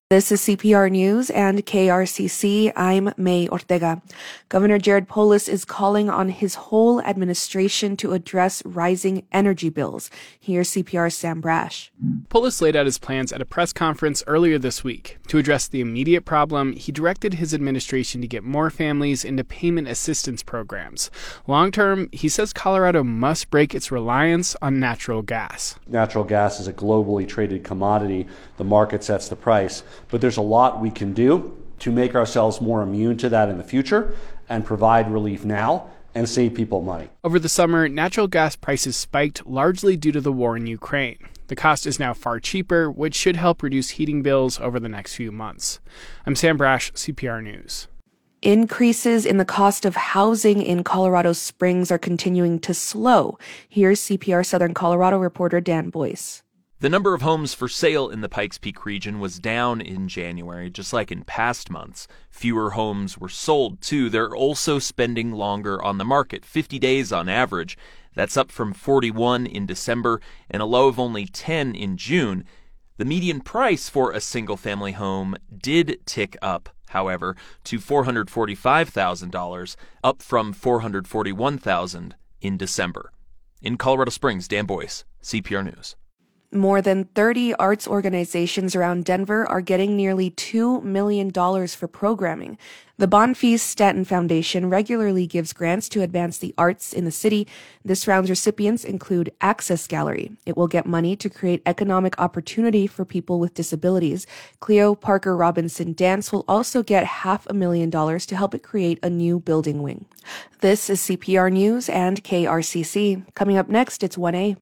This is CPR News and KRCC. I'm May Ortega. Governor Jared Polis is calling on his whole administration to address rising energy bills. Here's CPR's Sam Brash. Polis laid out his plans at a press conference earlier this week. To address the immediate problem, he directed his administration to get more families into payment assistance programs. Long-term, he says Colorado must break its reliance on natural gas. Natural gas is a globally traded commodity. The market sets the price. But there's a lot we can do to make ourselves more immune to that in the future and provide relief now and save people money. Over the summer, natural gas prices spiked largely due to the war in Ukraine. The cost is now far cheaper, which should help reduce heating bills over the next few months. I'm Sam Brash, CPR News. Increases in the cost of housing in Colorado Springs are continuing to slow. Here's CPR Southern Colorado reporter Dan Boyce. The number of homes for sale in the Pikes Peak region was down in January, just like in past months. Fewer homes were sold, too. They're also spending longer on the market, 50 days on average. That's up from 41 in December and a low of only 10 in June. The median price for a single-family home did tick up, however, to $445,000, up from $441,000 in December. In Colorado Springs, Dan Boyce, CPR News. More than 30 arts organizations around Denver are getting nearly $2 million for programming. The Bonfils Stanton Foundation regularly gives grants to advance the arts in the city. This round's recipients include Access Gallery. It will get money to create economic opportunity for people with disabilities. Cleo Parker Robinson Dance will also get $500,000 to help it create a new building wing. This is CPR News and KRCC. Coming up next, it's 1A.